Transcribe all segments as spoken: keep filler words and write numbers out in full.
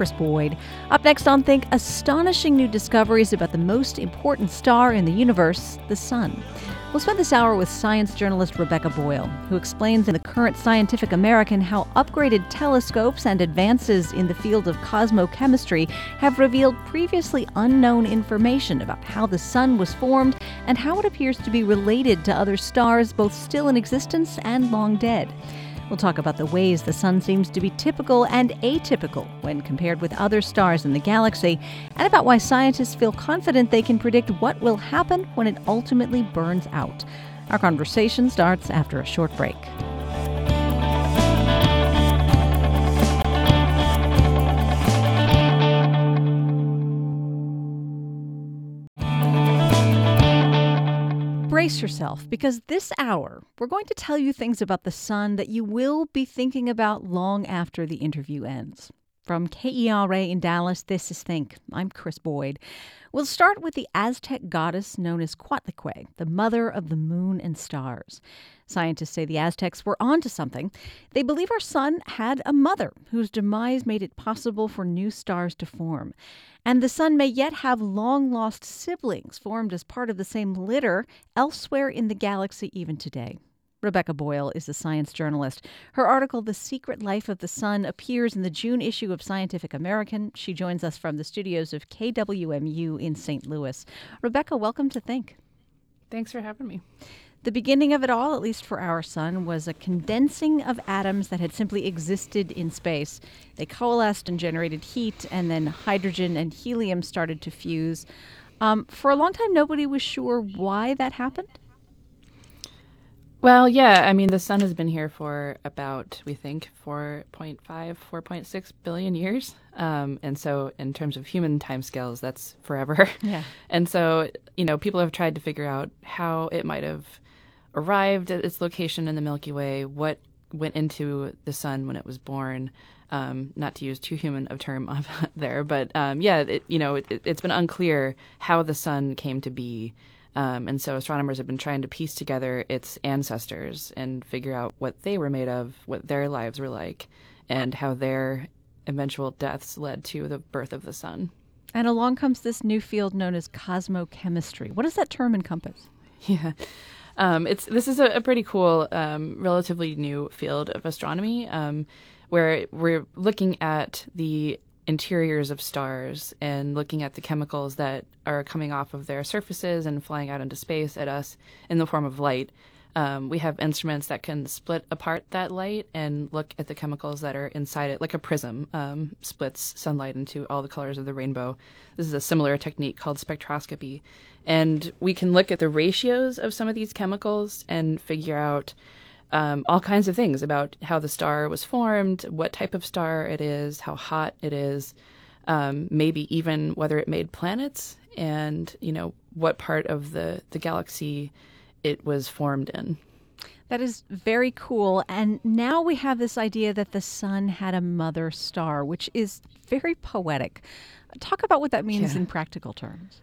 Kris Boyd. Up next on Think, astonishing new discoveries about the most important star in the universe, the Sun. We'll spend this hour with science journalist Rebecca Boyle, who explains in the current Scientific American how upgraded telescopes and advances in the field of cosmochemistry have revealed previously unknown information about how the Sun was formed and how it appears to be related to other stars both still in existence and long dead. We'll talk about the ways the Sun seems to be typical and atypical when compared with other stars in the galaxy, and about why scientists feel confident they can predict what will happen when it ultimately burns out. Our conversation starts after a short break. Brace yourself, because this hour, we're going to tell you things about the Sun that you will be thinking about long after the interview ends. From K E R A in Dallas, this is Think. I'm Kris Boyd. We'll start with the Aztec goddess known as Coatlicue, the mother of the moon and stars. Scientists say the Aztecs were onto something. They believe our Sun had a mother whose demise made it possible for new stars to form. And the Sun may yet have long-lost siblings formed as part of the same litter elsewhere in the galaxy even today. Rebecca Boyle is a science journalist. Her article, The Secret Life of the Sun, appears in the June issue of Scientific American. She joins us from the studios of K W M U in Saint Louis. Rebecca, welcome to Think. Thanks for having me. The beginning of it all, at least for our Sun, was a condensing of atoms that had simply existed in space. They coalesced and generated heat, and then hydrogen and helium started to fuse. Um, for a long time, nobody was sure why that happened. Well, yeah, I mean, the Sun has been here for about, we think, four point five, four point six billion years. Um, and so in terms of human timescales, that's forever. Yeah. And so, you know, people have tried to figure out how it might have arrived at its location in the Milky Way, what went into the Sun when it was born. Um, not to use too human of term there, but um, yeah, it, you know, it, it's been unclear how the Sun came to be. Um, and so astronomers have been trying to piece together its ancestors and figure out what they were made of, what their lives were like, and how their eventual deaths led to the birth of the Sun. And along comes this new field known as cosmochemistry. What does that term encompass? Yeah. Um, it's this is a, a pretty cool, um, relatively new field of astronomy, um, where we're looking at the interiors of stars and looking at the chemicals that are coming off of their surfaces and flying out into space at us in the form of light. Um, we have instruments that can split apart that light and look at the chemicals that are inside it, like a prism um, splits sunlight into all the colors of the rainbow. This is a similar technique called spectroscopy. And we can look at the ratios of some of these chemicals and figure out um, all kinds of things about how the star was formed, what type of star it is, how hot it is, um, maybe even whether it made planets and, you know, what part of the, the galaxy it was formed in. That is very cool. And now we have this idea that the Sun had a mother star, which is very poetic. Talk about what that means yeah. in practical terms.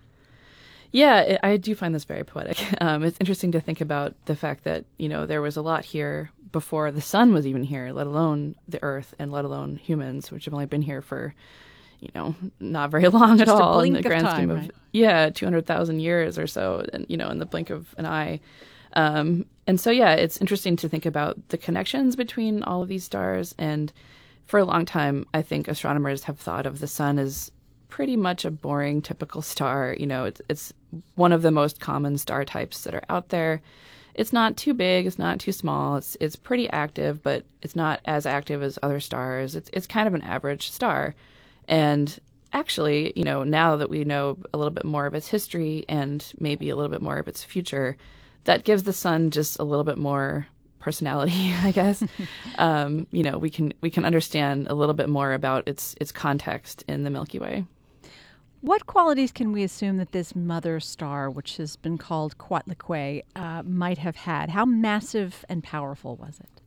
Yeah, it, I do find this very poetic. Um, it's interesting to think about the fact that, you know, there was a lot here before the Sun was even here, let alone the Earth and let alone humans, which have only been here for, you know, not very long Just at a all blink in the grand of time, scheme of, right? yeah, two hundred thousand years or so, and, you know, in the blink of an eye. Um, and so, yeah, it's interesting to think about the connections between all of these stars. And for a long time, I think astronomers have thought of the Sun as pretty much a boring, typical star. You know, it's, it's one of the most common star types that are out there. It's not too big. It's not too small. It's it's pretty active, but it's not as active as other stars. It's it's kind of an average star. And actually, you know, now that we know a little bit more of its history and maybe a little bit more of its future, that gives the Sun just a little bit more personality, I guess. um, you know, we can we can understand a little bit more about its its context in the Milky Way. What qualities can we assume that this mother star, which has been called Coatlicue, uh, might have had? How massive and powerful was it?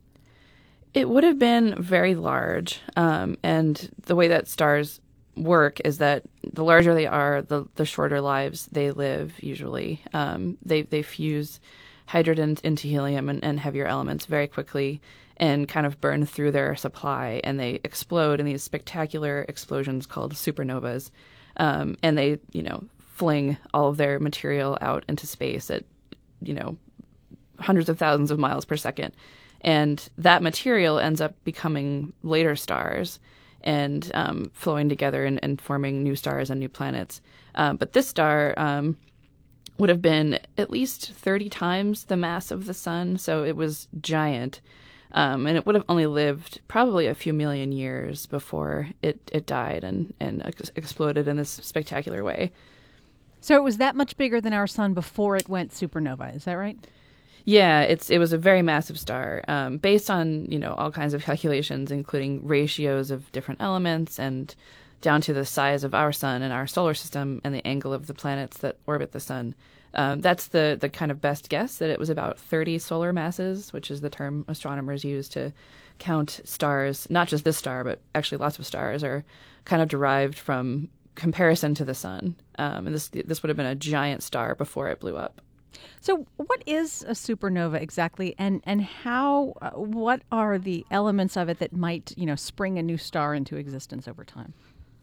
It would have been very large. Um, and the way that stars work is that the larger they are, the, the shorter lives they live, usually. Um, they, they fuse hydrogen into helium and, and heavier elements very quickly and kind of burn through their supply, and they explode in these spectacular explosions called supernovas. Um, and they, you know, fling all of their material out into space at, you know, hundreds of thousands of miles per second. And that material ends up becoming later stars and um, flowing together and, and forming new stars and new planets. Um, but this star um, would have been at least thirty times the mass of the sun, so it was giant. Um, and it would have only lived probably a few million years before it, it died and, and ex- exploded in this spectacular way. So it was that much bigger than our sun before it went supernova, is that right? Yeah, it's it was a very massive star, um, based on, you know, all kinds of calculations, including ratios of different elements and down to the size of our sun and our solar system and the angle of the planets that orbit the sun. Um, that's the, the kind of best guess, that it was about thirty solar masses, which is the term astronomers use to count stars. Not just this star, but actually lots of stars are kind of derived from comparison to the sun. Um, and this this would have been a giant star before it blew up. So what is a supernova exactly, and, and how, uh, what are the elements of it that might, you know, spring a new star into existence over time?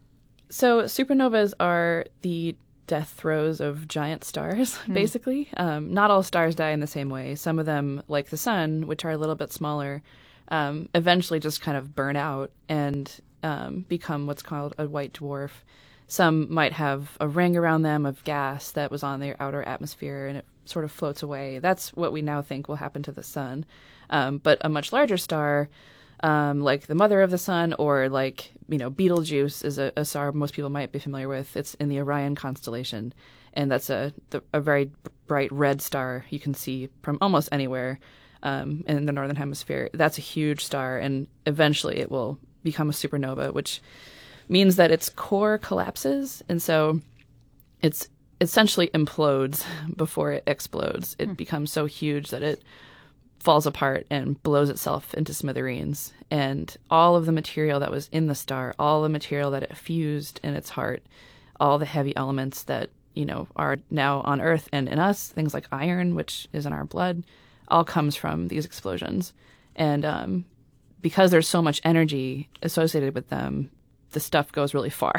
So supernovas are the death throes of giant stars, Hmm. basically. Um, not all stars die in the same way. Some of them, like the sun, which are a little bit smaller, um, eventually just kind of burn out and um, become what's called a white dwarf. Some might have a ring around them of gas that was on their outer atmosphere and it sort of floats away. That's what we now think will happen to the sun. Um, but a much larger star, um, like the mother of the sun, or like, you know, Betelgeuse is a, a star most people might be familiar with. It's in the Orion constellation, and that's a the, a very bright red star you can see from almost anywhere um, in the northern hemisphere. That's a huge star, and eventually it will become a supernova, which means that its core collapses, and so it's essentially implodes before it explodes. It mm. becomes so huge that it falls apart and blows itself into smithereens. And all of the material that was in the star, all the material that it fused in its heart, all the heavy elements that, you know, are now on Earth and in us, things like iron, which is in our blood, all comes from these explosions. And um, because there's so much energy associated with them, the stuff goes really far.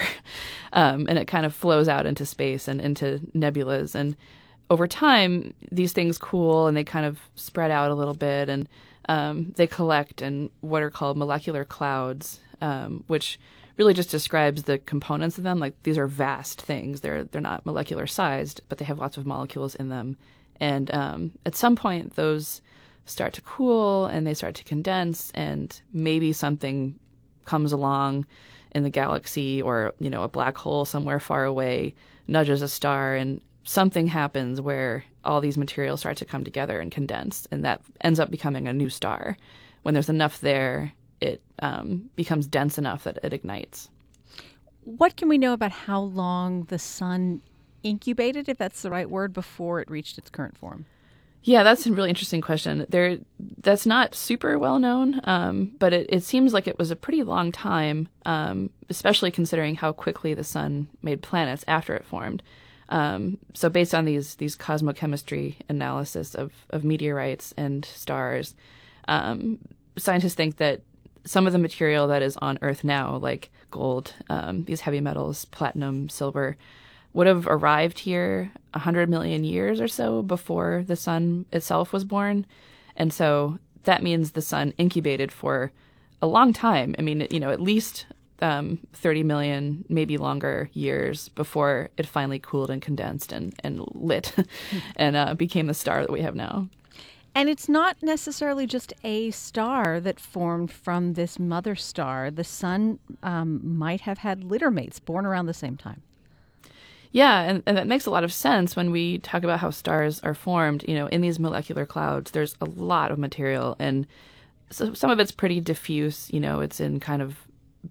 Um, and it kind of flows out into space and into nebulas. And over time, these things cool and they kind of spread out a little bit, and um, they collect in what are called molecular clouds, um, which really just describes the components of them. Like, these are vast things. They're they're not molecular sized, but they have lots of molecules in them. And um, at some point, those start to cool and they start to condense, and maybe something comes along in the galaxy, or, you know, a black hole somewhere far away nudges a star, and something happens where all these materials start to come together and condense, and that ends up becoming a new star. When there's enough there, it um, becomes dense enough that it ignites. What can we know about how long the sun incubated, if that's the right word, before it reached its current form? Yeah, that's a really interesting question. There, that's not super well known, um, but it, it seems like it was a pretty long time, um, especially considering how quickly the sun made planets after it formed. Um, so based on these these cosmochemistry analysis of, of meteorites and stars, um, scientists think that some of the material that is on Earth now, like gold, um, these heavy metals, platinum, silver, would have arrived here one hundred million years or so before the sun itself was born. And so that means the sun incubated for a long time. I mean, you know, at least um, thirty million, maybe longer years before it finally cooled and condensed and, and lit and uh, became the star that we have now. And it's not necessarily just a star that formed from this mother star. The sun um, might have had litter mates born around the same time. Yeah, and, and that makes a lot of sense when we talk about how stars are formed. You know, in these molecular clouds, there's a lot of material, and so some of it's pretty diffuse. You know, it's in kind of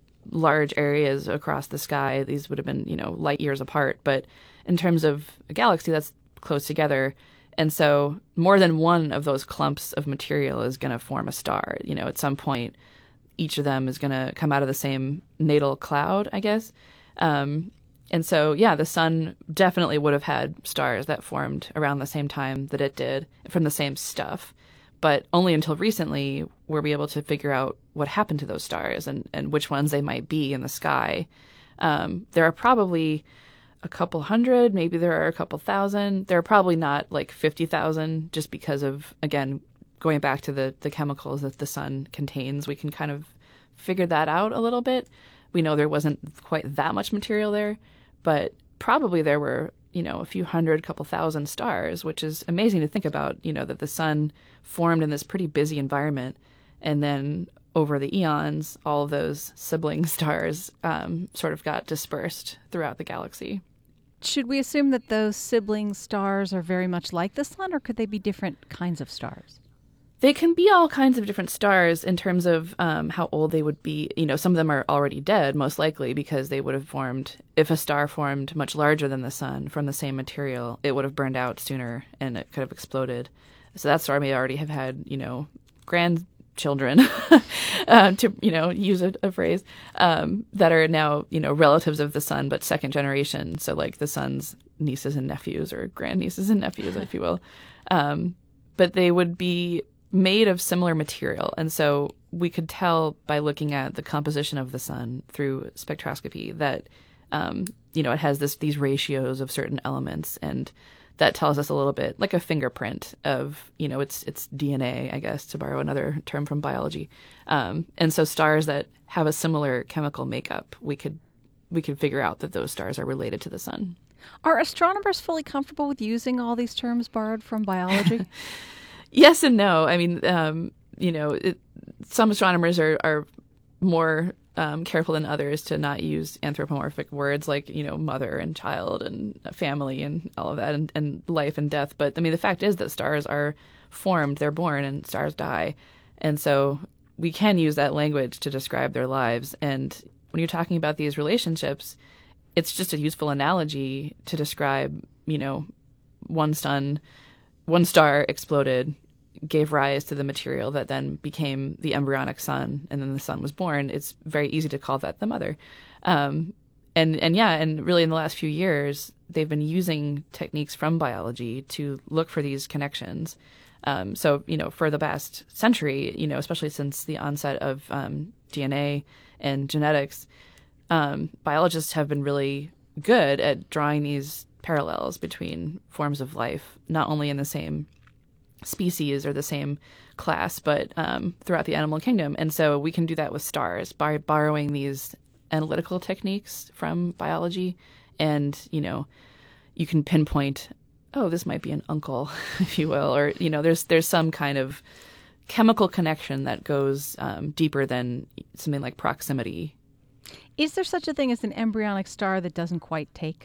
large areas across the sky. These would have been, you know, light years apart. But in terms of a galaxy, that's close together. And so more than one of those clumps of material is going to form a star. You know, at some point, each of them is going to come out of the same natal cloud, I guess. Um and so, yeah, the sun definitely would have had stars that formed around the same time that it did from the same stuff. But only until recently were we able to figure out what happened to those stars and, and which ones they might be in the sky. Um, there are probably a couple hundred, maybe there are a couple thousand. There are probably not like fifty thousand just because of, again, going back to the, the chemicals that the sun contains. We can kind of figure that out a little bit. We know there wasn't quite that much material there, but probably there were, you know, a few hundred, couple thousand stars, which is amazing to think about, you know, that the sun formed in this pretty busy environment. And then over the eons, all of those sibling stars um, sort of got dispersed throughout the galaxy. Should we assume that those sibling stars are very much like the sun, or could they be different kinds of stars? They can be all kinds of different stars in terms of um, how old they would be. You know, some of them are already dead, most likely, because they would have formed, if a star formed much larger than the sun from the same material, it would have burned out sooner and it could have exploded. So that star may already have had, you know, grandchildren, uh, to, you know, use a, a phrase, um, that are now, you know, relatives of the sun, but second generation. So like the sun's nieces and nephews or grandnieces and nephews, if you will. Um, but they would be made of similar material. And so we could tell by looking at the composition of the sun through spectroscopy that, um, you know, it has this these ratios of certain elements. And that tells us a little bit like a fingerprint of, you know, it's it's D N A, I guess, to borrow another term from biology. Um, and so stars that have a similar chemical makeup, we could we could figure out that those stars are related to the sun. Are astronomers fully comfortable with using all these terms borrowed from biology? Yes and no. I mean, um, you know, it, some astronomers are, are more um, careful than others to not use anthropomorphic words like, you know, mother and child and family and all of that and, and life and death. But, I mean, the fact is that stars are formed, they're born, and stars die. And so we can use that language to describe their lives. And when you're talking about these relationships, it's just a useful analogy to describe, you know, one sun, one star exploded, gave rise to the material that then became the embryonic sun, and then the sun was born. It's very easy to call that the mother. Um, and, and yeah, and really in the last few years, they've been using techniques from biology to look for these connections. Um, so, you know, for the past century, you know, especially since the onset of um, D N A and genetics, um, biologists have been really good at drawing these parallels between forms of life, not only in the same species or the same class, but um, throughout the animal kingdom. And so we can do that with stars by borrowing these analytical techniques from biology. And, you know, you can pinpoint, oh, this might be an uncle, if you will, or, you know, there's there's some kind of chemical connection that goes um, deeper than something like proximity. Is there such a thing as an embryonic star that doesn't quite take?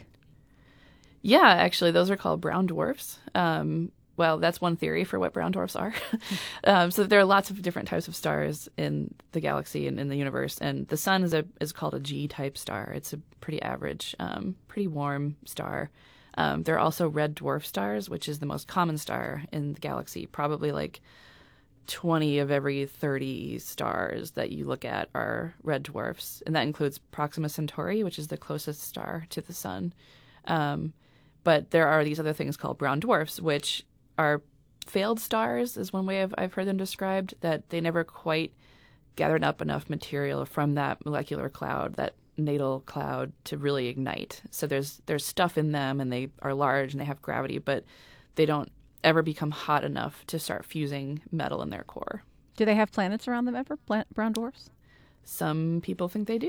Yeah, actually, those are called brown dwarfs. Um, well, that's one theory for what brown dwarfs are. um, so there are lots of different types of stars in the galaxy and in the universe, and the sun is a is called a G-type star. It's a pretty average, um, pretty warm star. Um, there are also red dwarf stars, which is the most common star in the galaxy. Probably like twenty of every thirty stars that you look at are red dwarfs, and that includes Proxima Centauri, which is the closest star to the sun. Um, But there are these other things called brown dwarfs, which are failed stars, is one way I've, I've heard them described, that they never quite gathered up enough material from that molecular cloud, that natal cloud, to really ignite. So there's there's stuff in them, and they are large, and they have gravity, but they don't ever become hot enough to start fusing metal in their core. Do they have planets around them ever, brown dwarfs? Some people think they do.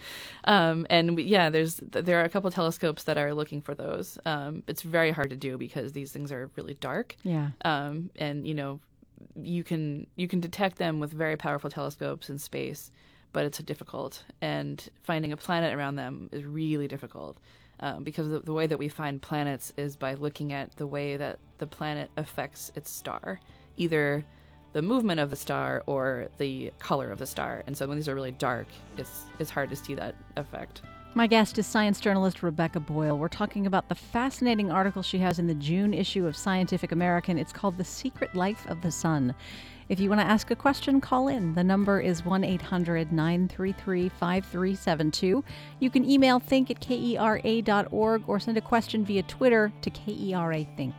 um, and we, yeah, there's there are a couple of telescopes that are looking for those. Um, it's very hard to do because these things are really dark. Yeah. Um, and, you know, you can you can detect them with very powerful telescopes in space, but it's difficult. And finding a planet around them is really difficult um, because the, the way that we find planets is by looking at the way that the planet affects its star, either the movement of the star or the color of the star. And so when these are really dark, it's it's hard to see that effect. My guest is science journalist Rebecca Boyle. We're talking about the fascinating article she has in the June issue of Scientific American. It's called The Secret Life of the Sun. If you want to ask a question, call in. The number is one eight hundred nine three three five three seven two. You can email think at kera dot org or send a question via Twitter to KERAthink.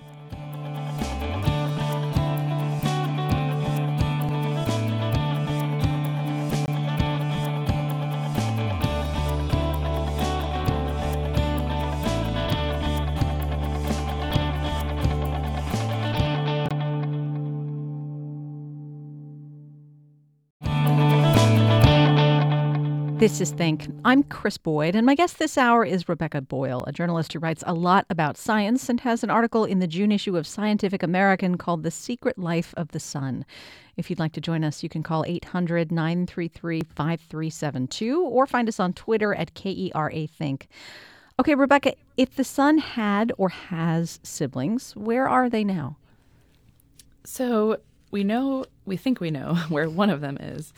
This is Think. I'm Chris Boyd, and my guest this hour is Rebecca Boyle, a journalist who writes a lot about science and has an article in the June issue of Scientific American called The Secret Life of the Sun. If you'd like to join us, you can call eight hundred nine three three five three seven two or find us on Twitter at KERAthink. Okay, Rebecca, if the sun had or has siblings, where are they now? So we know, we think we know where one of them is.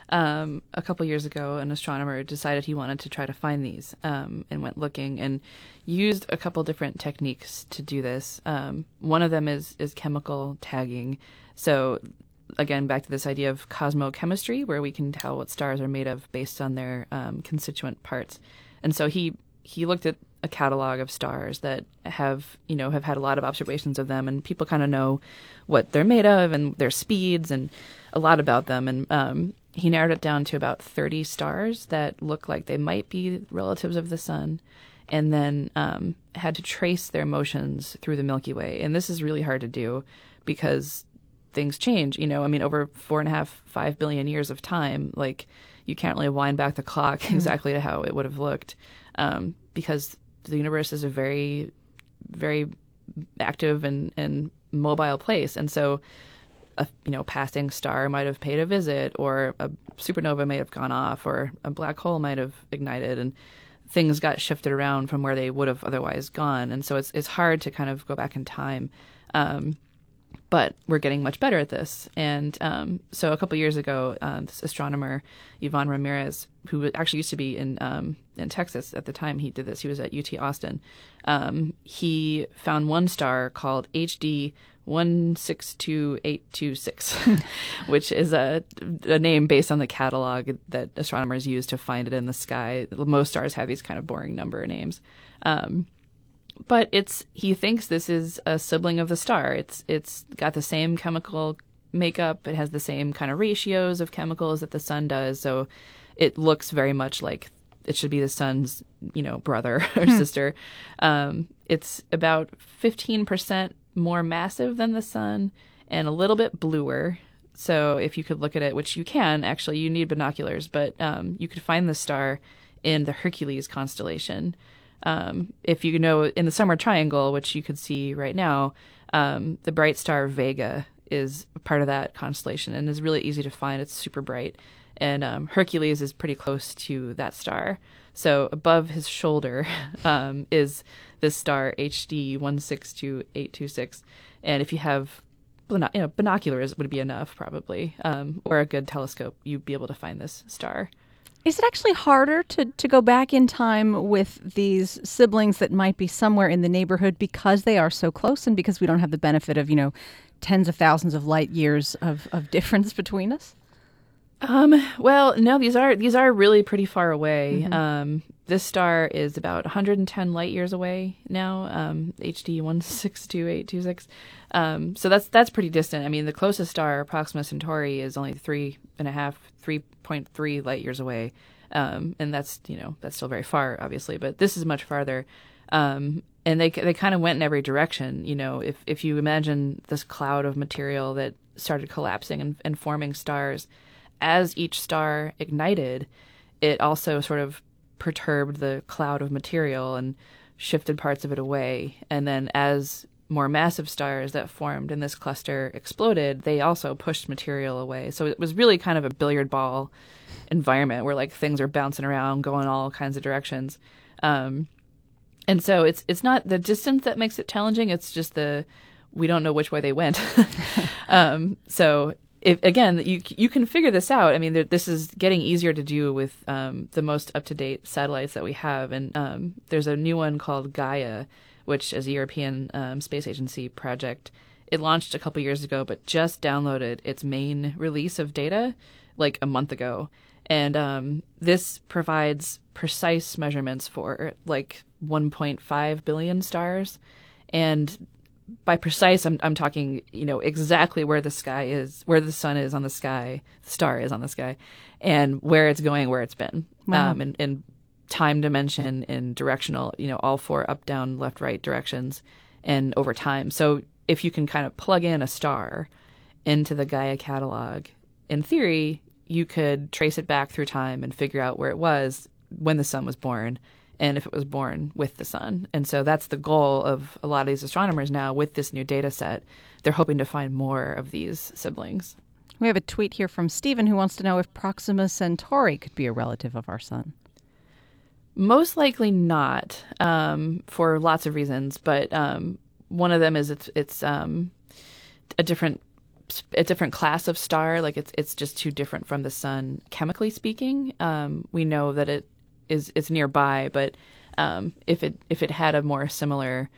Um, a couple years ago, an astronomer decided he wanted to try to find these um, and went looking and used a couple different techniques to do this. Um, one of them is, is chemical tagging. So again, back to this idea of cosmochemistry, where we can tell what stars are made of based on their um, constituent parts. And so he he looked at a catalog of stars that have, you know, have had a lot of observations of them, and people kind of know what they're made of and their speeds and a lot about them. And um, he narrowed it down to about thirty stars that look like they might be relatives of the sun, and then um, had to trace their motions through the Milky Way. And this is really hard to do because things change. You know, I mean, over four and a half, five billion years of time, like you can't really wind back the clock mm-hmm. exactly to how it would have looked, um, because the universe is a very, very active and, and mobile place. And so a you know passing star might have paid a visit, or a supernova might have gone off, or a black hole might have ignited, and things got shifted around from where they would have otherwise gone. And so it's it's hard to kind of go back in time. Um, but we're getting much better at this. And um, so a couple years ago, uh, this astronomer, Ivan Ramirez, who actually used to be in um, in Texas at the time he did this, he was at U T Austin, um, he found one star called H D one six two eight two six, which is a, a name based on the catalog that astronomers use to find it in the sky. Most stars have these kind of boring number names. Um, but it's he thinks this is a sibling of the star. It's It's got the same chemical makeup. It has the same kind of ratios of chemicals that the sun does. So it looks very much like it should be the sun's, you know, brother or hmm. sister. Um, it's about fifteen percent more massive than the sun and a little bit bluer. So if you could look at it, which you can, actually, you need binoculars, but um, you could find the star in the Hercules constellation. Um, if you know, in the Summer Triangle, which you could see right now, um, the bright star Vega is part of that constellation and is really easy to find. It's super bright. And um, Hercules is pretty close to that star. So above his shoulder um, is this star H D one six two eight two six. And if you have you know, binoculars, would be enough probably, um, or a good telescope, you'd be able to find this star. Is it actually harder to, to go back in time with these siblings that might be somewhere in the neighborhood because they are so close and because we don't have the benefit of, you know, tens of thousands of light years of, of difference between us? Um, well, no, these are these are really pretty far away. Mm-hmm. Um, this star is about one hundred ten light years away now, um, H D one six two eight two six. Um, so that's that's pretty distant. I mean, the closest star, Proxima Centauri, is only three and a half, three point three light years away, um, and that's you know that's still very far, obviously. But this is much farther, um, and they they kind of went in every direction. You know, if if you imagine this cloud of material that started collapsing and, and forming stars. As each star ignited, it also sort of perturbed the cloud of material and shifted parts of it away. And then as more massive stars that formed in this cluster exploded, they also pushed material away. So it was really kind of a billiard ball environment where like things are bouncing around, going all kinds of directions. Um, and so it's it's not the distance that makes it challenging. It's just the we don't know which way they went. um, so if, again, you you can figure this out. I mean, there, this is getting easier to do with um, the most up-to-date satellites that we have. And um, there's a new one called Gaia, which is a European um, Space Agency project. It launched a couple years ago, but just downloaded its main release of data like a month ago. And um, this provides precise measurements for like one point five billion stars. And by precise, I'm I'm talking, you know, exactly where the sky is, where the sun is on the sky, the star is on the sky, and where it's going, where it's been. Wow. Um, and, and time dimension and directional, you know, all four up, down, left, right directions and over time. So if you can kind of plug in a star into the Gaia catalog, in theory, you could trace it back through time and figure out where it was when the sun was born and if it was born with the sun. And so that's the goal of a lot of these astronomers now with this new data set. They're hoping to find more of these siblings. We have a tweet here from Stephen who wants to know if Proxima Centauri could be a relative of our sun. Most likely not, um, for lots of reasons. But um, one of them is it's it's um, a different a different class of star. Like it's it's just too different from the sun, chemically speaking. Um, we know that it is it's nearby, but um, if it if it had a more similar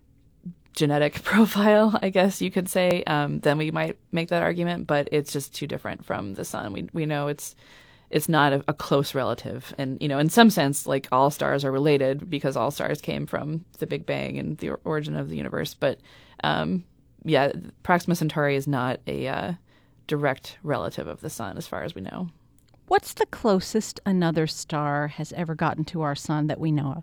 genetic profile, I guess you could say, um, then we might make that argument. But it's just too different from the sun. We we know it's it's not a, a close relative, and you know, in some sense, like all stars are related because all stars came from the Big Bang and the origin of the universe. But um, yeah, Proxima Centauri is not a uh, direct relative of the sun, as far as we know. What's the closest another star has ever gotten to our sun that we know of?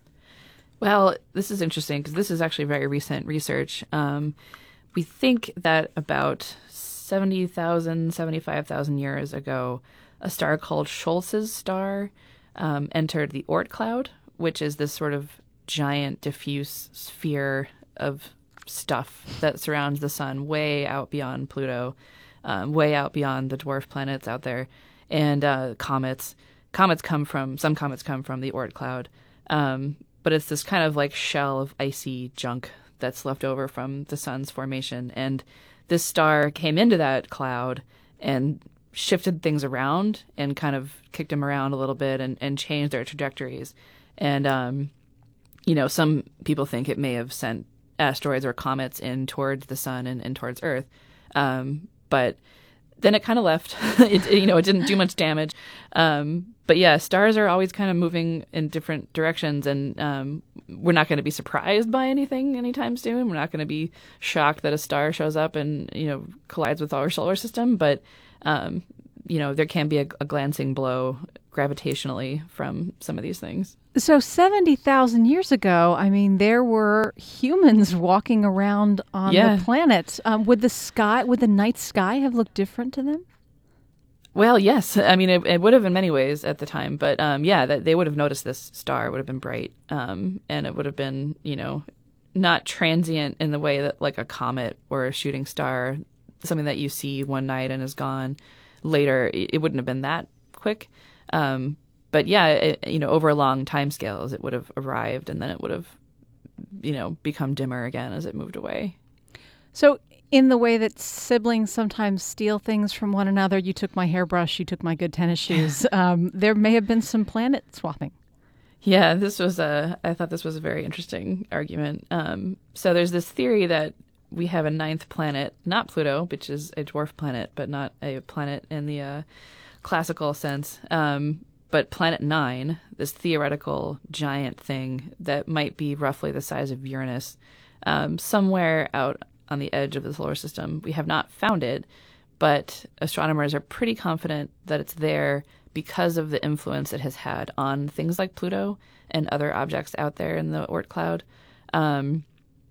Well, this is interesting because this is actually very recent research. Um, we think that about seventy thousand, seventy-five thousand years ago, a star called Scholz's star um, entered the Oort cloud, which is this sort of giant diffuse sphere of stuff that surrounds the sun way out beyond Pluto, um, way out beyond the dwarf planets out there, and uh, comets. Comets come from, some comets come from the Oort cloud, um, but it's this kind of like shell of icy junk that's left over from the sun's formation. And this star came into that cloud and shifted things around and kind of kicked them around a little bit and, and changed their trajectories. And, um, you know, some people think it may have sent asteroids or comets in towards the sun and, and towards Earth. Um, but then it kind of left. it, you know, it didn't do much damage. Um, but yeah, stars are always kind of moving in different directions, and um, we're not going to be surprised by anything anytime soon. We're not going to be shocked that a star shows up and, you know, collides with our solar system. But Um, you know, there can be a, a glancing blow gravitationally from some of these things. So seventy thousand years ago, I mean, there were humans walking around on Yeah. the planet. Um, would the sky, would the night sky have looked different to them? Well, yes. I mean, it, it would have in many ways at the time. But um, yeah, that they would have noticed this star. It would have been bright. Um, and it would have been, you know, not transient in the way that like a comet or a shooting star, something that you see one night and is gone later, it wouldn't have been that quick. Um, but yeah, it, you know, over a long time scales, it would have arrived and then it would have, you know, become dimmer again as it moved away. So in the way that siblings sometimes steal things from one another, you took my hairbrush, you took my good tennis shoes, um, there may have been some planet swapping. Yeah, this was a, I thought this was a very interesting argument. Um, so there's this theory that we have a ninth planet, not Pluto, which is a dwarf planet, but not a planet in the uh, classical sense, um, but Planet Nine, this theoretical giant thing that might be roughly the size of Uranus, um, somewhere out on the edge of the solar system. We have not found it, but astronomers are pretty confident that it's there because of the influence it has had on things like Pluto and other objects out there in the Oort cloud. Um,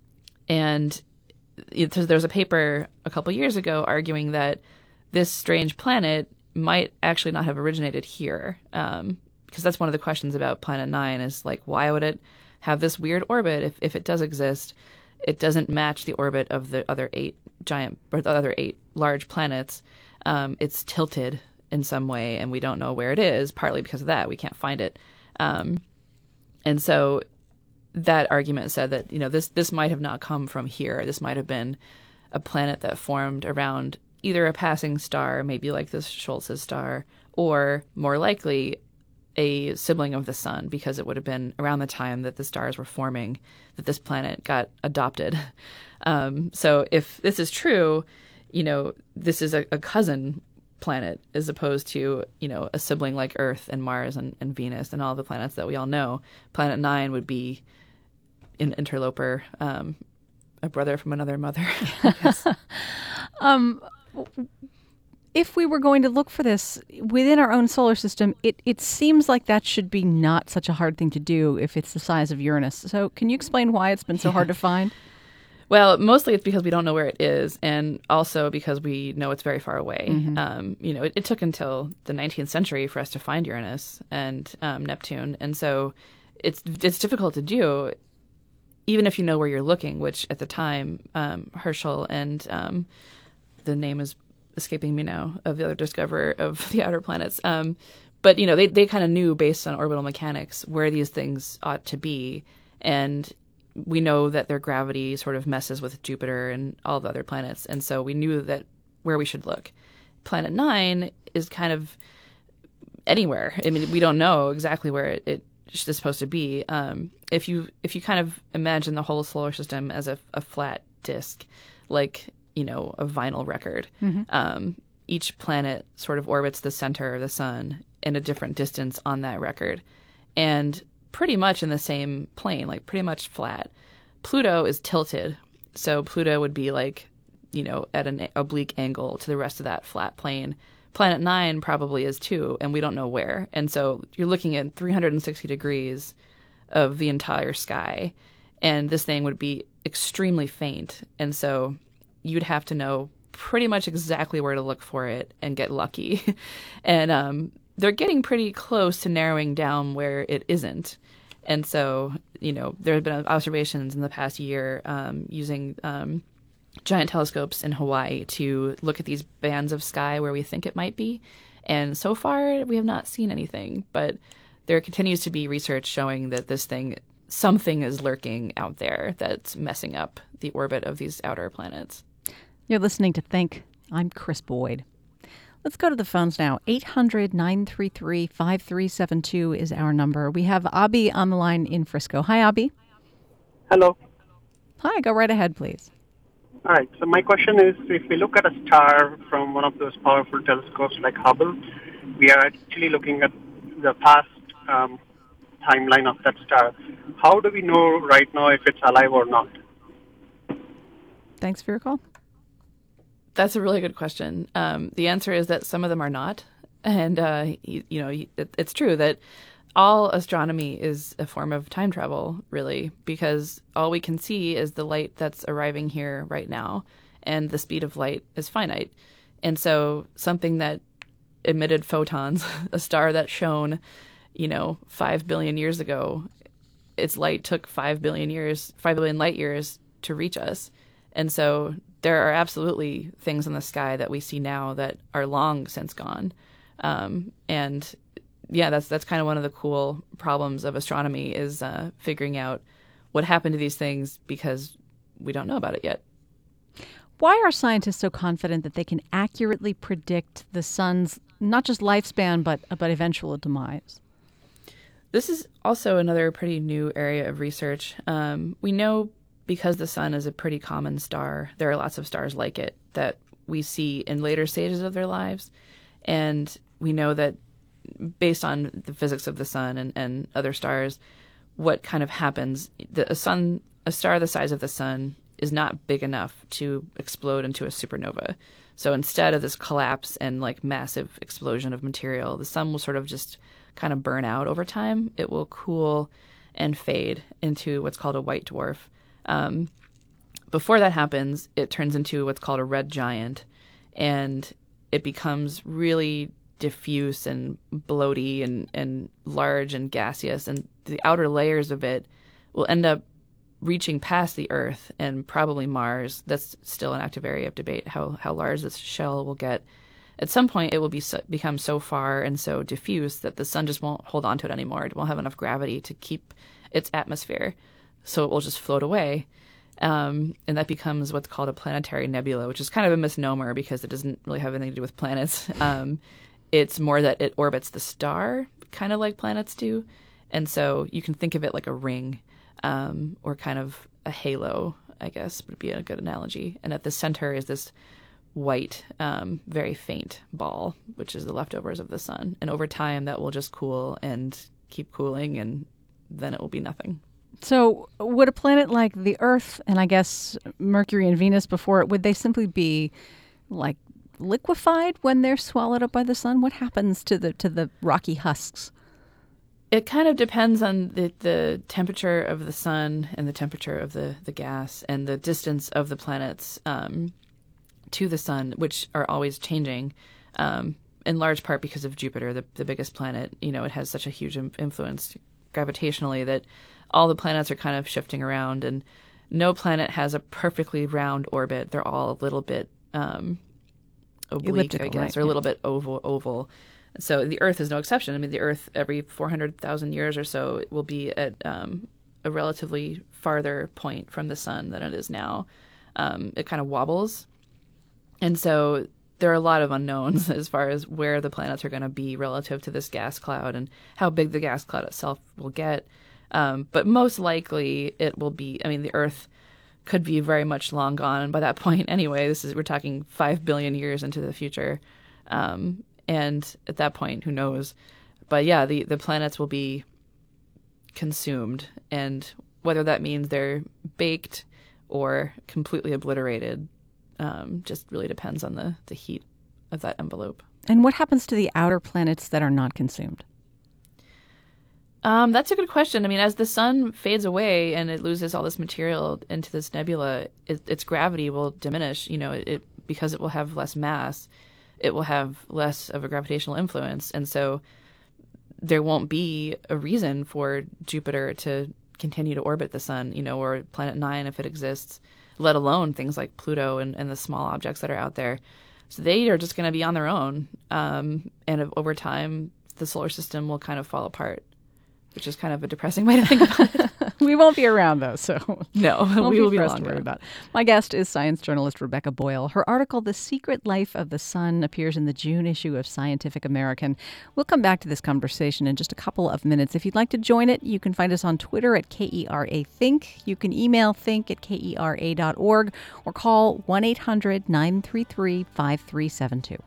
and it, there's a paper a couple years ago arguing that this strange planet might actually not have originated here. Um, because that's one of the questions about Planet Nine is like, why would it have this weird orbit if, if it does exist? It doesn't match the orbit of the other eight giant or the other eight large planets. Um, it's tilted in some way, and we don't know where it is, partly because of that. We can't find it. Um, and so that argument said that, you know, this, this might have not come from here. This might have been a planet that formed around either a passing star, maybe like this Schultz's star, or more likely a sibling of the sun, because it would have been around the time that the stars were forming that this planet got adopted. Um, so if this is true, you know, this is a, a cousin planet as opposed to, you know, a sibling like Earth and Mars and, and Venus and all the planets that we all know. Planet Nine would be an interloper, um, a brother from another mother. I guess. um, if we were going to look for this within our own solar system, it, it seems like that should be not such a hard thing to do if it's the size of Uranus. So can you explain why it's been so yeah. hard to find? Well, mostly it's because we don't know where it is, and also because we know it's very far away. Mm-hmm. Um, you know, it, it took until the nineteenth century for us to find Uranus and um, Neptune, and so it's it's difficult to do, even if you know where you're looking. Which at the time, um, Herschel and um, the name is escaping me now of the other discoverer of the outer planets. Um, but you know, they they kind of knew based on orbital mechanics where these things ought to be, and we know that their gravity sort of messes with Jupiter and all the other planets. And so we knew that where we should look. Planet Nine is kind of anywhere. I mean, we don't know exactly where it, it is supposed to be. Um, if you if you kind of imagine the whole solar system as a, a flat disk, like, you know, a vinyl record, mm-hmm. um, each planet sort of orbits the center of the sun in a different distance on that record. And pretty much in the same plane, like pretty much flat. Pluto is tilted. So Pluto would be like, you know, at an oblique angle to the rest of that flat plane. Planet Nine probably is too, and we don't know where. And so you're looking at three hundred sixty degrees of the entire sky, and this thing would be extremely faint. And so you'd have to know pretty much exactly where to look for it and get lucky. and um, they're getting pretty close to narrowing down where it isn't. And so, you know, there have been observations in the past year um, using um, giant telescopes in Hawaii to look at these bands of sky where we think it might be. And so far, we have not seen anything. But there continues to be research showing that this thing, something is lurking out there that's messing up the orbit of these outer planets. You're listening to Think. I'm Chris Boyd. Let's go to the phones now. eight hundred, nine three three, five three seven two is our number. We have Abhi on the line in Frisco. Hi, Abhi. Hello. Hi, go right ahead, please. All right. So my question is, if we look at a star from one of those powerful telescopes like Hubble, we are actually looking at the past um, timeline of that star. How do we know right now if it's alive or not? Thanks for your call. That's a really good question. Um, the answer is that some of them are not. And, uh, you, you know, it, it's true that all astronomy is a form of time travel, really, because all we can see is the light that's arriving here right now. And the speed of light is finite. And so something that emitted photons, a star that shone, you know, five billion years ago, its light took five billion years, five billion light years to reach us. And so there are absolutely things in the sky that we see now that are long since gone. Um, and yeah, that's that's kind of one of the cool problems of astronomy is uh, figuring out what happened to these things because we don't know about it yet. Why are scientists so confident that they can accurately predict the sun's not just lifespan, but but eventual demise? This is also another pretty new area of research. Um, we know because the sun is a pretty common star, there are lots of stars like it that we see in later stages of their lives. And we know that based on the physics of the sun and, and other stars, what kind of happens, the, a sun, a star the size of the sun is not big enough to explode into a supernova. So instead of this collapse and like massive explosion of material, the sun will sort of just kind of burn out over time. It will cool and fade into what's called a white dwarf. Um, before that happens, it turns into what's called a red giant, and it becomes really diffuse and bloaty and, and large and gaseous, and the outer layers of it will end up reaching past the Earth and probably Mars. That's still an active area of debate, how, how large this shell will get. At some point, it will be so, become so far and so diffuse that the sun just won't hold on to it anymore. It won't have enough gravity to keep its atmosphere. So it will just float away. Um, and that becomes what's called a planetary nebula, which is kind of a misnomer because it doesn't really have anything to do with planets. Um, it's more that it orbits the star, kind of like planets do. And so you can think of it like a ring, um, or kind of a halo, I guess would be a good analogy. And at the center is this white, um, very faint ball, which is the leftovers of the sun. And over time, that will just cool and keep cooling, and then it will be nothing. So would a planet like the Earth, and I guess Mercury and Venus before it, would they simply be like liquefied when they're swallowed up by the sun? What happens to the to the rocky husks? It kind of depends on the, the temperature of the sun and the temperature of the, the gas and the distance of the planets um, to the sun, which are always changing, um, in large part because of Jupiter, the, the biggest planet. You know, it has such a huge influence gravitationally that all the planets are kind of shifting around, and no planet has a perfectly round orbit. They're all a little bit um, oblique, elliptical, I guess, right? or a Yeah. little bit oval. oval. So the Earth is no exception. I mean, the Earth, every four hundred thousand years or so, it will be at um, a relatively farther point from the sun than it is now. Um, it kind of wobbles. And so there are a lot of unknowns as far as where the planets are going to be relative to this gas cloud and how big the gas cloud itself will get. Um, but most likely it will be, I mean, the Earth could be very much long gone by that point anyway. This is, we're talking five billion years into the future. Um, and at that point, who knows? But yeah, the, the planets will be consumed. And whether that means they're baked or completely obliterated um, just really depends on the, the heat of that envelope. And what happens to the outer planets that are not consumed? Um, that's a good question. I mean, as the sun fades away and it loses all this material into this nebula, it, its gravity will diminish. You know, it, it because it will have less mass, it will have less of a gravitational influence, and so there won't be a reason for Jupiter to continue to orbit the sun. You know, or Planet Nine if it exists, let alone things like Pluto and, and the small objects that are out there. So they are just going to be on their own, um, and over time, the solar system will kind of fall apart. Which is kind of a depressing way to think about it. We won't be around, though, so no, won't we be will be for us long to worry gone. about. My guest is science journalist Rebecca Boyle. Her article, The Secret Life of the Sun, appears in the June issue of Scientific American. We'll come back to this conversation in just a couple of minutes. If you'd like to join it, you can find us on Twitter at K E R A Think. You can email think at K E R A dot org or call one eight hundred nine three three five three seven two.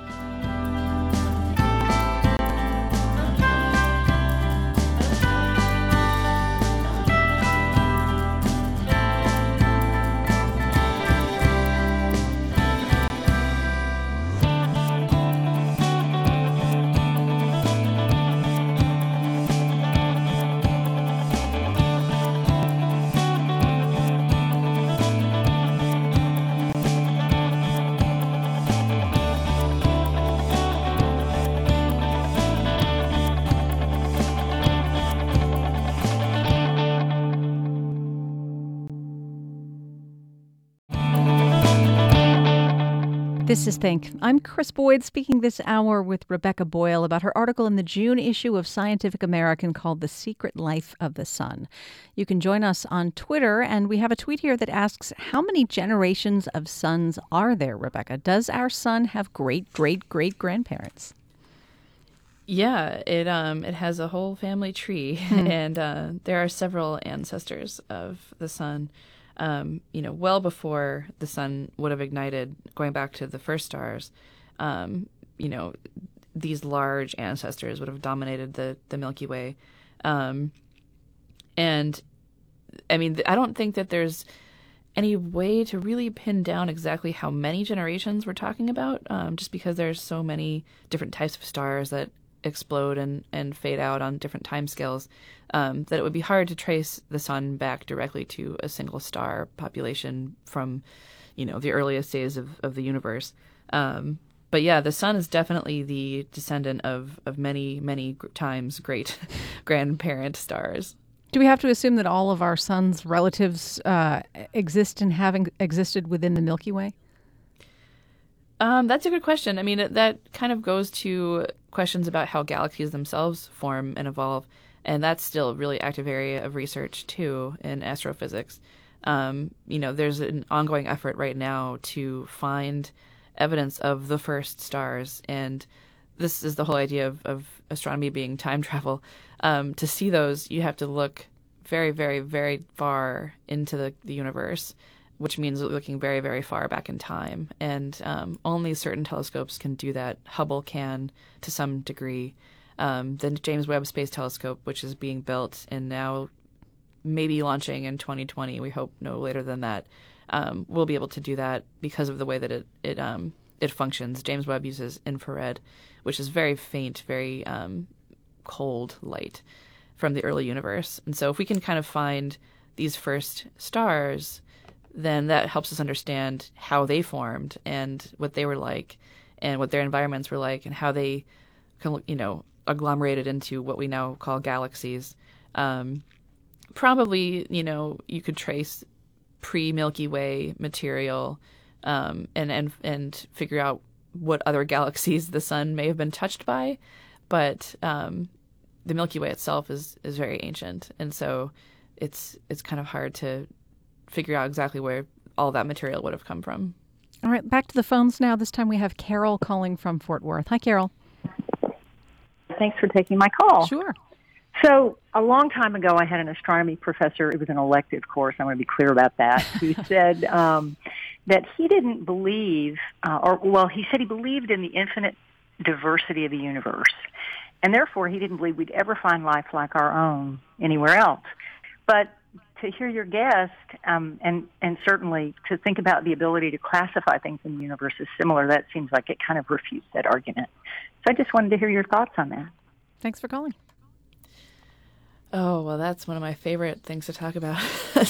This is Think. I'm Chris Boyd, speaking this hour with Rebecca Boyle about her article in the June issue of Scientific American called The Secret Life of the Sun. You can join us on Twitter, and we have a tweet here that asks, how many generations of suns are there, Rebecca? Does our sun have great, great, great grandparents? Yeah, it um it has a whole family tree, Hmm. and uh, there are several ancestors of the sun. Um, you know, well before the sun would have ignited, going back to the first stars, um, you know, these large ancestors would have dominated the, the Milky Way. Um, and, I mean, I don't think that there's any way to really pin down exactly how many generations we're talking about, um, just because there's so many different types of stars that explode and, and fade out on different timescales, um, that it would be hard to trace the sun back directly to a single star population from, you know, the earliest days of, of the universe. Um, but yeah, the sun is definitely the descendant of, of many, many times great grandparent stars. Do we have to assume that all of our sun's relatives uh, exist and having existed within the Milky Way? Um, that's a good question. I mean, it, that kind of goes to questions about how galaxies themselves form and evolve, and that's still a really active area of research, too, in astrophysics. Um, you know, there's an ongoing effort right now to find evidence of the first stars, and this is the whole idea of, of astronomy being time travel. Um, to see those, you have to look very, very, very far into the, the universe, which means looking very, very far back in time. And um, only certain telescopes can do that. Hubble can, to some degree. Um, the James Webb Space Telescope, which is being built and now maybe launching in twenty twenty, we hope no later than that, um, will be able to do that because of the way that it it um, it functions. James Webb uses infrared, which is very faint, very um, cold light from the early universe. And so if we can kind of find these first stars, then that helps us understand how they formed and what they were like and what their environments were like and how they, you know, agglomerated into what we now call galaxies. Um, probably, you know, you could trace pre-Milky Way material um, and, and, and figure out what other galaxies the sun may have been touched by. But um, the Milky Way itself is, is very ancient. And so it's it's kind of hard to figure out exactly where all that material would have come from. All right, back to the phones now. This time we have Carol calling from Fort Worth. Hi, Carol. Thanks for taking my call. Sure. So a long time ago, I had an astronomy professor. It was an elective course. I want to be clear about that. Who said um, that he didn't believe, uh, or well, he said he believed in the infinite diversity of the universe, and therefore he didn't believe we'd ever find life like our own anywhere else. But to hear your guest, um, and, and certainly to think about the ability to classify things in the universe as similar, that seems like it kind of refutes that argument. So I just wanted to hear your thoughts on that. Thanks for calling. Oh, well, that's one of my favorite things to talk about.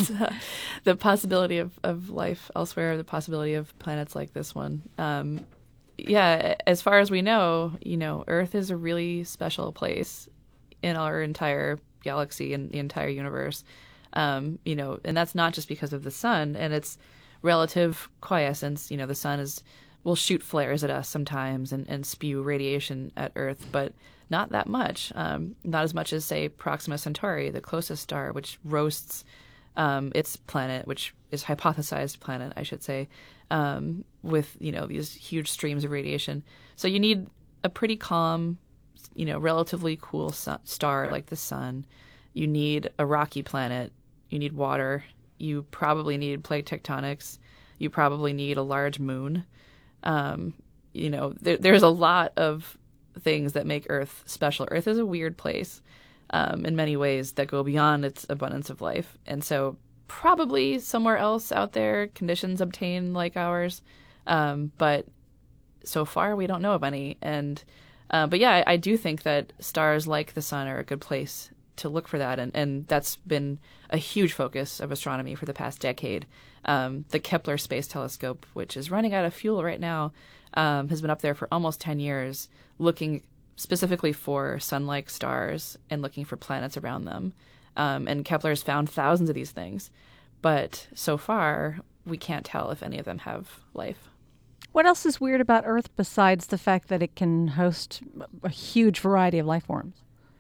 The possibility of, of life elsewhere, the possibility of planets like this one. Um, yeah, as far as we know, you know, Earth is a really special place in our entire galaxy and the entire universe. Um, you know, and that's not just because of the sun and its relative quiescence. You know, the sun is will shoot flares at us sometimes and, and spew radiation at Earth, but not that much. Um, not as much as, say, Proxima Centauri, the closest star, which roasts um, its planet, which is hypothesized planet, I should say, um, with, you know, these huge streams of radiation. So you need a pretty calm, you know, relatively cool sun, star like the sun. You need a rocky planet. You need water. You probably need plate tectonics. You probably need a large moon. Um, you know, there, there's a lot of things that make Earth special. Earth is a weird place um, in many ways that go beyond its abundance of life. And so probably somewhere else out there, conditions obtain like ours. Um, but so far, we don't know of any. And uh, but yeah, I, I do think that stars like the sun are a good place to look for that. And, and that's been a huge focus of astronomy for the past decade. Um, the Kepler Space Telescope, which is running out of fuel right now, um, has been up there for almost ten years, looking specifically for sun-like stars and looking for planets around them. Um, and Kepler has found thousands of these things. But so far, we can't tell if any of them have life. What else is weird about Earth besides the fact that it can host a huge variety of life forms?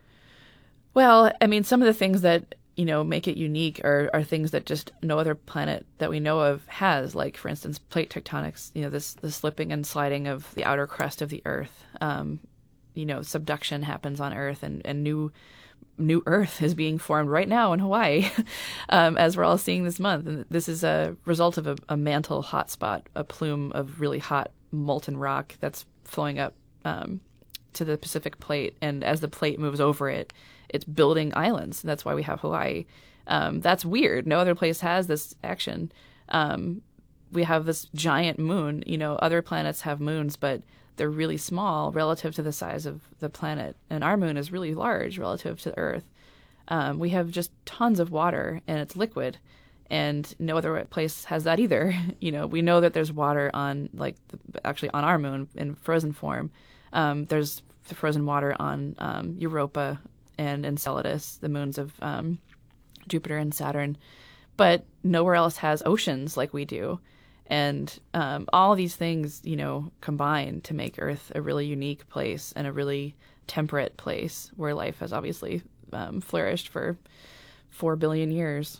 Well, I mean, some of the things that, you know, make it unique are, are things that just no other planet that we know of has, like, for instance, plate tectonics, you know, this the slipping and sliding of the outer crust of the Earth. Um, you know, subduction happens on Earth, and, and new new Earth is being formed right now in Hawaii, um, as we're all seeing this month. And this is a result of a, a mantle hotspot, a plume of really hot molten rock that's flowing up um, to the Pacific plate. And as the plate moves over it, it's building islands. That's why we have Hawaii. Um, that's weird. No other place has this action. Um, we have this giant moon. You know, other planets have moons, but they're really small relative to the size of the planet. And our moon is really large relative to Earth. Um, we have just tons of water, and it's liquid. And no other place has that either. You know, we know that there's water on, like, the, actually on our moon in frozen form. Um, there's frozen water on um, Europa and Enceladus, the moons of um, Jupiter and Saturn, but nowhere else has oceans like we do. And um, all these things, you know, combine to make Earth a really unique place and a really temperate place where life has obviously um, flourished for four billion years.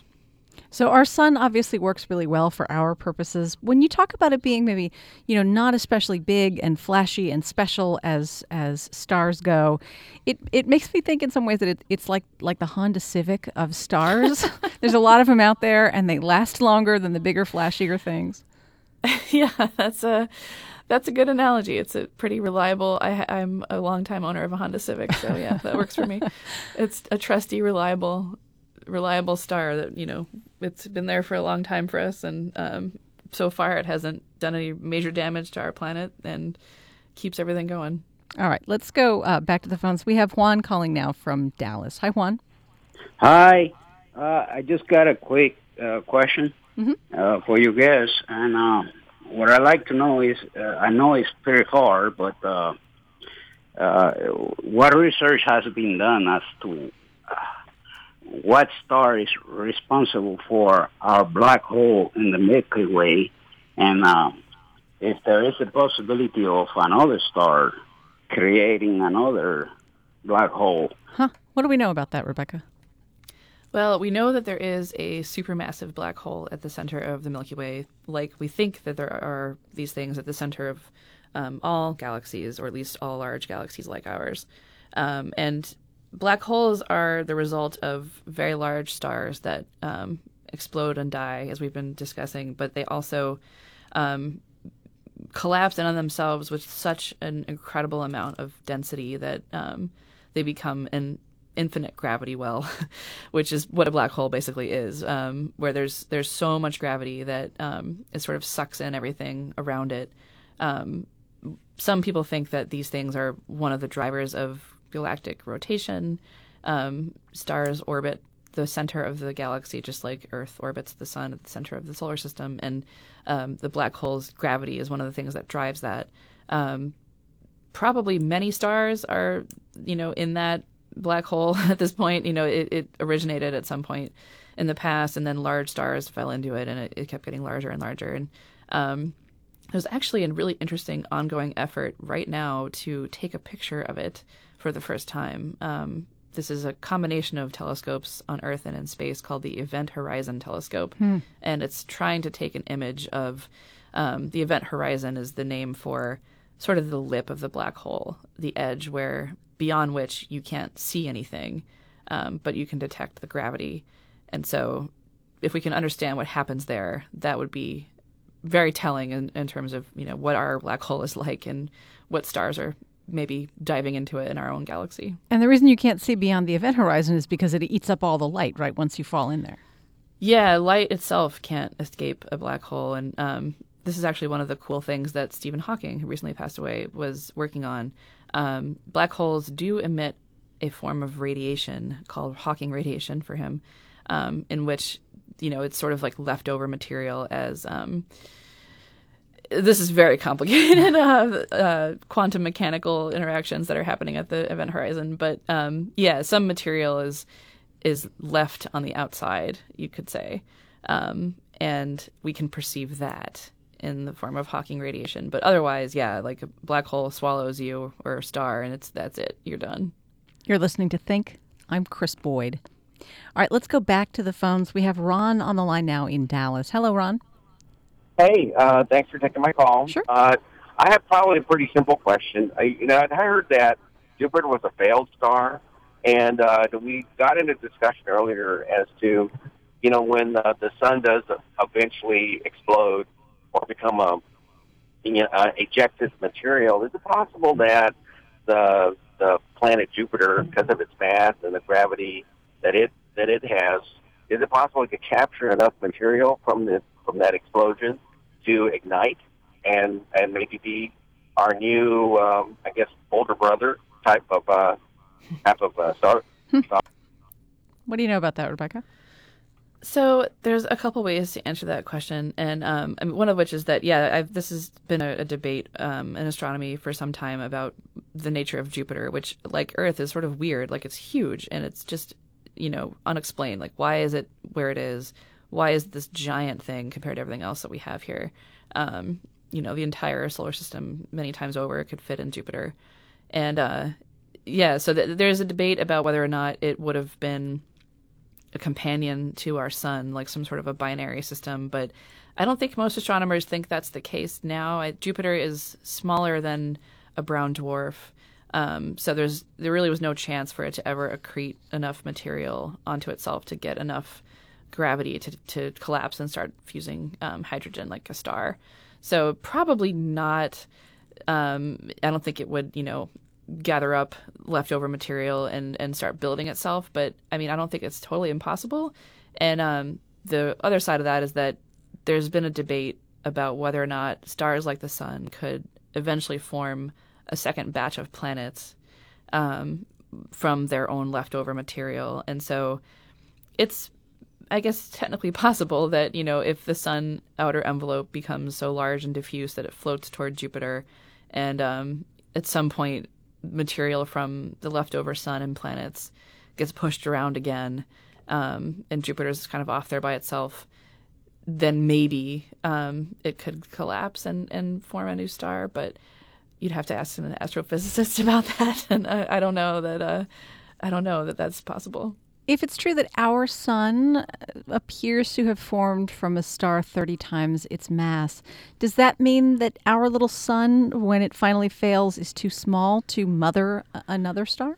So our sun obviously works really well for our purposes. When you talk about it being maybe, you know, not especially big and flashy and special as as stars go, it, it makes me think in some ways that it, it's like like the Honda Civic of stars. There's a lot of them out there, and they last longer than the bigger, flashier things. Yeah, that's a that's a good analogy. It's a pretty reliable. I, I'm a longtime owner of a Honda Civic, so yeah, that works for me. It's a trusty, reliable. reliable star that, you know, it's been there for a long time for us, and um, so far it hasn't done any major damage to our planet and keeps everything going. All right, let's go uh, back to the phones. We have Juan calling now from Dallas. Hi, Juan. Hi. Uh, I just got a quick uh, question Mm-hmm. uh, for you guys, and uh, what I'd like to know is, uh, I know it's pretty hard, but uh, uh, what research has been done as to uh, what star is responsible for our black hole in the Milky Way, and uh, if there is a possibility of another star creating another black hole. Huh. What do we know about that, Rebecca? Well, we know that there is a supermassive black hole at the center of the Milky Way, like we think that there are these things at the center of um, all galaxies, or at least all large galaxies like ours. Um, and black holes are the result of very large stars that um, explode and die, as we've been discussing, but they also um, collapse in on themselves with such an incredible amount of density that um, they become an infinite gravity well, which is what a black hole basically is, um, where there's there's so much gravity that um, it sort of sucks in everything around it. Um, some people think that these things are one of the drivers of galactic rotation. Um, stars orbit the center of the galaxy just like Earth orbits the sun at the center of the solar system, and um, the black hole's gravity is one of the things that drives that. Um, probably many stars are, you know, in that black hole at this point. You know, it, it originated at some point in the past, and then large stars fell into it, and it, it kept getting larger and larger. And um, there's actually a really interesting ongoing effort right now to take a picture of it for the first time. Um, this is a combination of telescopes on Earth and in space called the Event Horizon Telescope, hmm. and it's trying to take an image of um, the Event Horizon is the name for sort of the lip of the black hole, the edge where beyond which you can't see anything, um, but you can detect the gravity. And so if we can understand what happens there, that would be very telling in, in terms of, you know, what our black hole is like and what stars are maybe diving into it in our own galaxy. And the reason you can't see beyond the event horizon is because it eats up all the light, right, once you fall in there. Yeah, light itself can't escape a black hole. And um, this is actually one of the cool things that Stephen Hawking, who recently passed away, was working on. Um, black holes do emit a form of radiation called Hawking radiation for him, um, in which, you know, it's sort of like leftover material as um, this is very complicated uh, uh, quantum mechanical interactions that are happening at the event horizon. But um, yeah, some material is is left on the outside, you could say, um, and we can perceive that in the form of Hawking radiation. But otherwise, yeah, like a black hole swallows you or a star, and it's that's it. You're done. You're listening to Think. I'm Chris Boyd. All right, let's go back to the phones. We have Ron on the line now in Dallas. Hello, Ron. Hey, uh, thanks for taking my call. Sure. Uh, I have probably a pretty simple question. I, you know, I heard that Jupiter was a failed star, and uh, we got into discussion earlier as to, you know, when uh, the sun does eventually explode or become a you know, uh, ejected material, is it possible that the the planet Jupiter, because of its mass and the gravity that it that it has, is it possible it could capture enough material from the from that explosion to ignite and and maybe be our new, um, I guess, older brother type of uh, type of uh, star? What do you know about that, Rebecca? So there's a couple ways to answer that question, and um, I mean, one of which is that, yeah, I've, this has been a, a debate um, in astronomy for some time about the nature of Jupiter, which, like Earth, is sort of weird. Like, it's huge, and it's just, you know, unexplained. Like, why is it where it is? Why is this giant thing compared to everything else that we have here? Um, you know, the entire solar system, many times over, could fit in Jupiter. And, uh, yeah, so th- there's a debate about whether or not it would have been a companion to our sun, like some sort of a binary system. But I don't think most astronomers think that's the case now. I, Jupiter is smaller than a brown dwarf. Um, so there's there really was no chance for it to ever accrete enough material onto itself to get enough gravity to, to collapse and start fusing um, hydrogen like a star. So probably not. Um, I don't think it would, you know, gather up leftover material and, and start building itself. But I mean, I don't think it's totally impossible. And um, the other side of that is that there's been a debate about whether or not stars like the sun could eventually form a second batch of planets um, from their own leftover material. And so it's, I guess, technically possible that, you know, if the sun outer envelope becomes so large and diffuse that it floats toward Jupiter, and um, at some point material from the leftover sun and planets gets pushed around again, um, and Jupiter's kind of off there by itself, then maybe um, it could collapse and, and form a new star. But you'd have to ask an astrophysicist about that, and I, I don't know that uh, I don't know that that's possible. If it's true that our sun appears to have formed from a star thirty times its mass, does that mean that our little sun, when it finally fails, is too small to mother another star?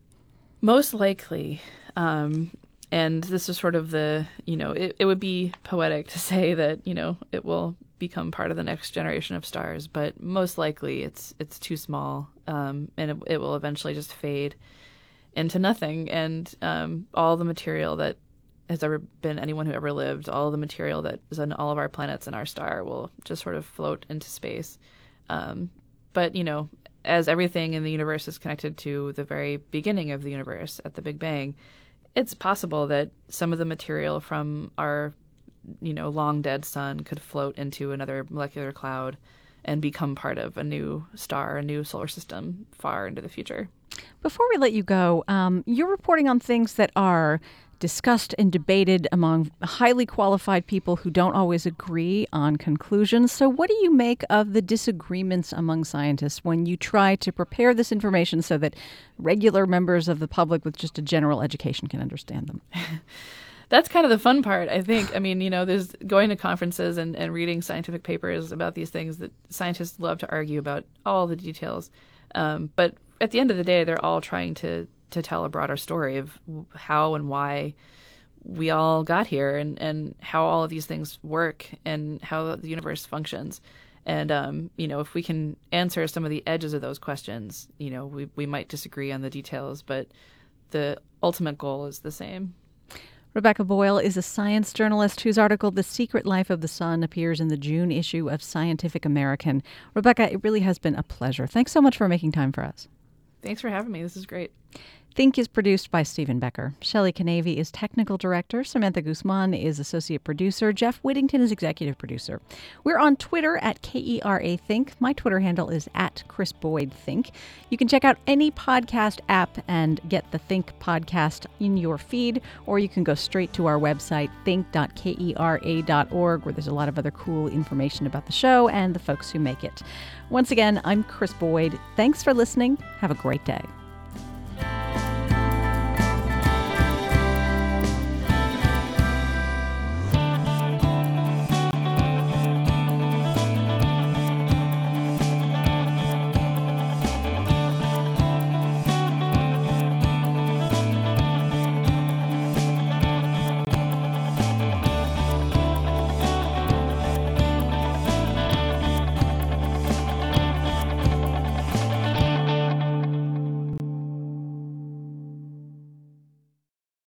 Most likely. Um, and this is sort of the, you know, it, it would be poetic to say that, you know, it will become part of the next generation of stars, but most likely it's it's too small, um, and it, it will eventually just fade into nothing. And um, all the material that has ever been, anyone who ever lived, all the material that is on all of our planets and our star will just sort of float into space. Um, but, you know, as everything in the universe is connected to the very beginning of the universe at the Big Bang, it's possible that some of the material from our, you know, long dead sun could float into another molecular cloud and become part of a new star, a new solar system far into the future. Before we let you go, um, you're reporting on things that are discussed and debated among highly qualified people who don't always agree on conclusions. So what do you make of the disagreements among scientists when you try to prepare this information so that regular members of the public with just a general education can understand them? That's kind of the fun part, I think. I mean, you know, there's going to conferences and, and reading scientific papers about these things that scientists love to argue about all the details. Um, but at the end of the day, they're all trying to, to tell a broader story of how and why we all got here, and, and how all of these things work and how the universe functions. And, um, you know, if we can answer some of the edges of those questions, you know, we, we might disagree on the details, but the ultimate goal is the same. Rebecca Boyle is a science journalist whose article, The Secret Life of the Sun, appears in the June issue of Scientific American. Rebecca, it really has been a pleasure. Thanks so much for making time for us. Thanks for having me. This is great. Think is produced by Stephen Becker. Shelley Canavy is technical director. Samantha Guzman is associate producer. Jeff Whittington is executive producer. We're on Twitter at K E R A Think. My Twitter handle is at Chris Boyd Think. You can check out any podcast app and get the Think podcast in your feed, or you can go straight to our website, think dot kera dot org, where there's a lot of other cool information about the show and the folks who make it. Once again, I'm Chris Boyd. Thanks for listening. Have a great day.